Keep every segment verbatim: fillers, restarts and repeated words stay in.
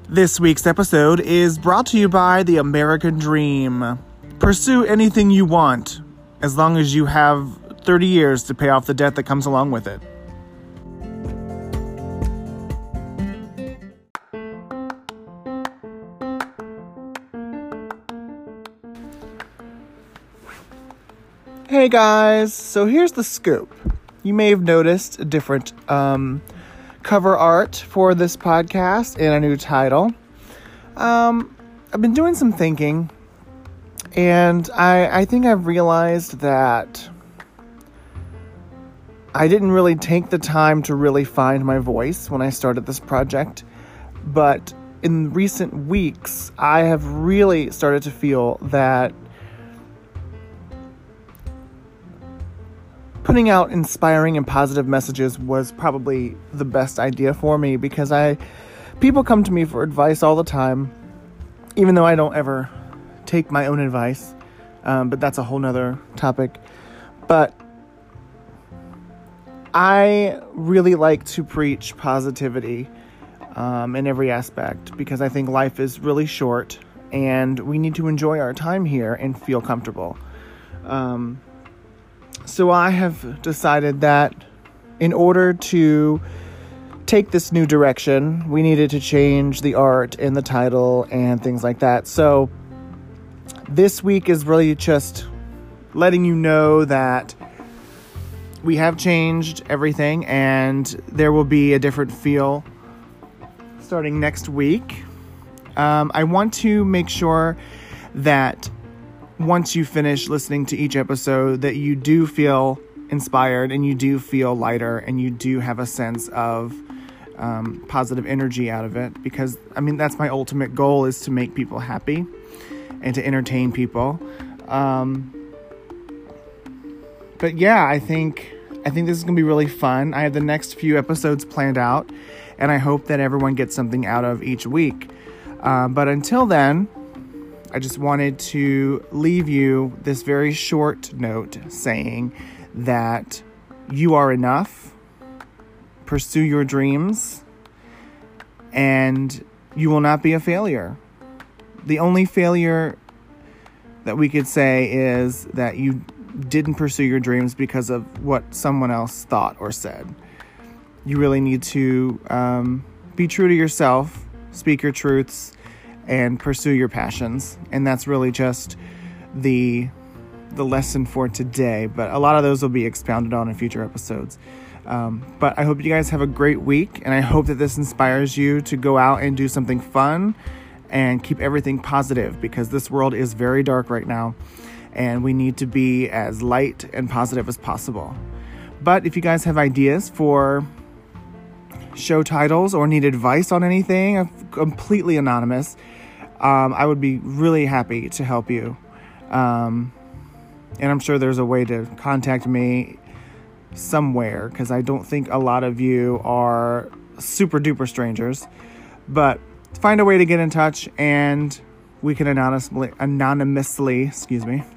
This week's episode is brought to you by the American Dream. Pursue anything you want, as long as you have thirty years to pay off the debt that comes along with it. Hey guys, so here's the scoop. You may have noticed a different um, cover art for this podcast and a new title. Um, I've been doing some thinking, and I, I think I've realized that I didn't really take the time to really find my voice when I started this project, but in recent weeks, I have really started to feel that putting out inspiring and positive messages was probably the best idea for me, because I people come to me for advice all the time, even though I don't ever take my own advice, um, but that's a whole nother topic. But I really like to preach positivity um, in every aspect, because I think life is really short and we need to enjoy our time here and feel comfortable. Um, So I have decided that in order to take this new direction, we needed to change the art and the title and things like that. So this week is really just letting you know that we have changed everything and there will be a different feel starting next week. Um, I want to make sure that once you finish listening to each episode, that you do feel inspired and you do feel lighter and you do have a sense of um, positive energy out of it. Because, I mean, that's my ultimate goal, is to make people happy and to entertain people. Um, but yeah, I think I think this is going to be really fun. I have the next few episodes planned out, and I hope that everyone gets something out of each week. Uh, but until then, I just wanted to leave you this very short note saying that you are enough, pursue your dreams, and you will not be a failure. The only failure that we could say is that you didn't pursue your dreams because of what someone else thought or said. You really need to um, be true to yourself, speak your truths, and pursue your passions. And that's really just the the lesson for today. But a lot of those will be expounded on in future episodes. Um, but I hope you guys have a great week, and I hope that this inspires you to go out and do something fun and keep everything positive, because this world is very dark right now, and we need to be as light and positive as possible. But if you guys have ideas for show titles or need advice on anything, I'm completely anonymous, um, I would be really happy to help you. Um, and I'm sure there's a way to contact me somewhere, because I don't think a lot of you are super duper strangers. But find a way to get in touch, and we can anonymously, anonymously, excuse me,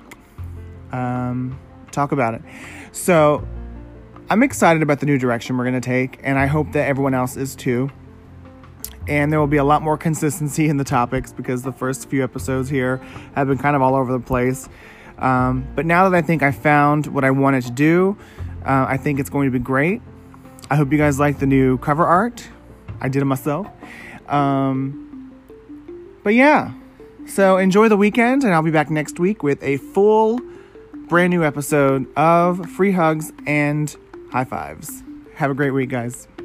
um, talk about it. So I'm excited about the new direction we're going to take, and I hope that everyone else is too. And there will be a lot more consistency in the topics, because the first few episodes here have been kind of all over the place. Um, but now that I think I found what I wanted to do, uh, I think it's going to be great. I hope you guys like the new cover art. I did it myself. Um, but yeah, so enjoy the weekend, and I'll be back next week with a full brand new episode of Free Hugs and High Fives. Have a great week, guys.